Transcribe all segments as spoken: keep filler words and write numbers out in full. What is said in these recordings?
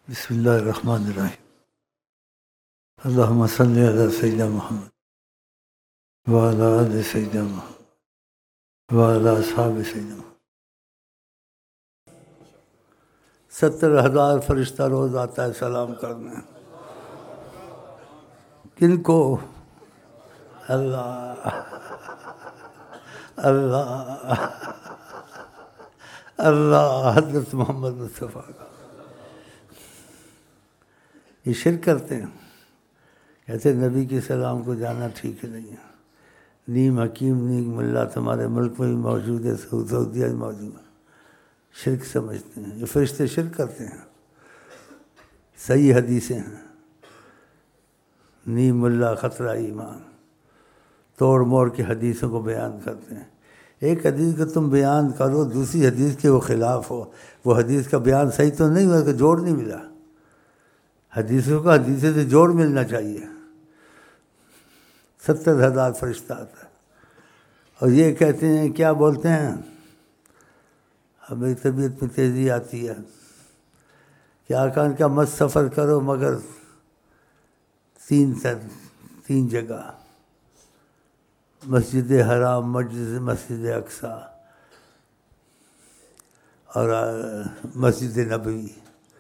بسم اللہ الرحمن الرحیم اللہم صلی علی سیدنا محمد وعلی آل سیدنا محمد وعلی اصحاب سیدنا محمد۔ ستر ہزار فرشتہ روز آتا ہے سلام کرنے۔ کن کو؟ اللہ اللہ اللہ حضرت محمد مصطفیٰ کا۔ یہ شرک کرتے ہیں، کہتے ہیں نبی کے سلام کو جانا ٹھیک نہیں ہے۔ نیم حکیم نیم ملا تمہارے ملک میں بھی موجود ہے، سعودیہ میں موجود ہے۔ شرک سمجھتے ہیں، یہ فرشتے شرک کرتے ہیں۔ صحیح حدیثیں ہیں، نیم ملا خطرہ ایمان، توڑ موڑ کے حدیثوں کو بیان کرتے ہیں۔ ایک حدیث کو تم بیان کرو، دوسری حدیث کے وہ خلاف ہو، وہ حدیث کا بیان صحیح تو نہیں ہوا، کہ جوڑ نہیں ملا۔ حدیثوں کا حدیثیں سے جوڑ ملنا چاہیے۔ ستر ہزار فرشتہ آتا ہے اور یہ کہتے ہیں، کیا بولتے ہیں، اب میری طبیعت میں تیزی آتی ہے کہ آقا ان کا مت سفر کرو مگر تین تر تین جگہ، مسجد حرام، مسجد مسجد اقصی اور مسجد نبوی۔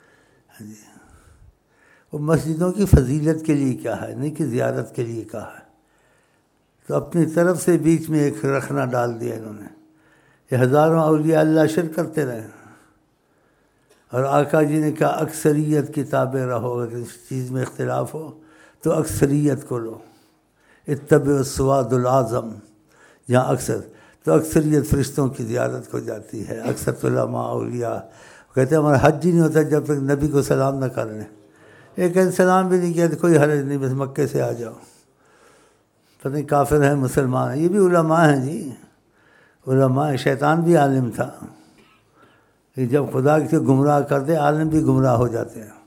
وہ مسجدوں کی فضیلت کے لیے کیا ہے، نہیں کہ زیارت کے لیے کہا ہے، تو اپنی طرف سے بیچ میں ایک رکھنا ڈال دیا انہوں نے۔ یہ ہزاروں اولیاء اللہ شرک کرتے رہے، اور آقا جی نے کہا اکثریت کی تابع رہو، اگر اس چیز میں اختلاف ہو تو اکثریت کو لو، اتبع السواد الاعظم، جہاں اکثر تو اکثریت فرشتوں کی زیارت کو جاتی ہے، اکثر علماء اولیاء کہتے ہیں ہمارا حج ہی نہیں ہوتا جب تک نبی کو سلام نہ کر لیں۔ ایک سلام بھی نہیں کیا تو کوئی حرج نہیں، بس مکے سے آ جاؤ، پتہ نہیں کافر ہیں مسلمان ہیں، یہ بھی علماء ہیں جی، علماء۔ شیطان بھی عالم تھا، کہ جب خدا سے گمراہ کر دے عالم بھی گمراہ ہو جاتے ہیں۔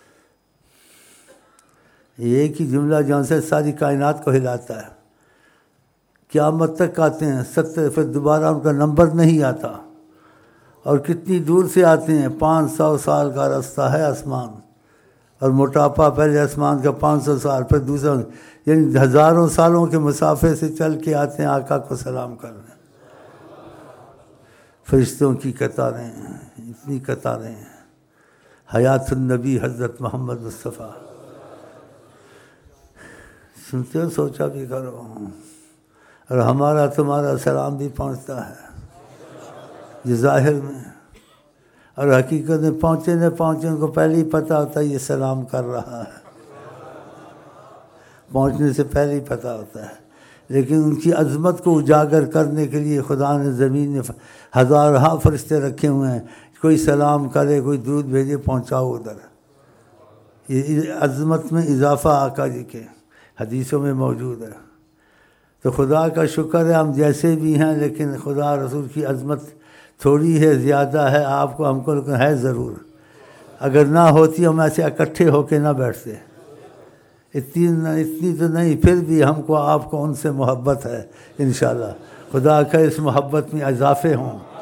یہ ایک ہی جملہ جہاں سے ساری کائنات کو ہلاتا ہے، قیامت تک آتے ہیں ستر، پھر دوبارہ ان کا نمبر نہیں آتا، اور کتنی دور سے آتے ہیں، پانچ سو سال کا راستہ ہے آسمان، اور موٹاپا پہلے آسمان کا پانچ سو سال، پھر دوسرا، یعنی ہزاروں سالوں کے مسافے سے چل کے آتے ہیں آقا کو سلام کرنے۔ فرشتوں کی قطاریں، اتنی قطاریں ہیں۔ حیات النبی حضرت محمد مصطفیٰ، سنتے ہو، سوچا بھی کرو، اور ہمارا تمہارا سلام بھی پہنچتا ہے، یہ ظاہر میں، اور حقیقت میں پہنچے نہ پہنچے ان کو پہلے ہی پتہ ہوتا ہے یہ سلام کر رہا ہے، پہنچنے سے پہلے ہی پتہ ہوتا ہے۔ لیکن ان کی عظمت کو اجاگر کرنے کے لیے خدا نے زمین میں ہزارہ فرشتے رکھے ہوئے ہیں، کوئی سلام کرے، کوئی درود بھیجے، پہنچاؤ ادھر۔ یہ عظمت میں اضافہ آقا جی کے حدیثوں میں موجود ہے۔ تو خدا کا شکر ہے ہم جیسے بھی ہیں، لیکن خدا رسول کی عظمت تھوڑی ہے، زیادہ ہے آپ کو ہم کو، لیکن ہے ضرور۔ اگر نہ ہوتی ہم ایسے اکٹھے ہو کے نہ بیٹھتے، اتنی اتنی تو نہیں، پھر بھی ہم کو آپ کو ان سے محبت ہے انشاءاللہ۔ خدا کا اس محبت میں اضافے ہوں۔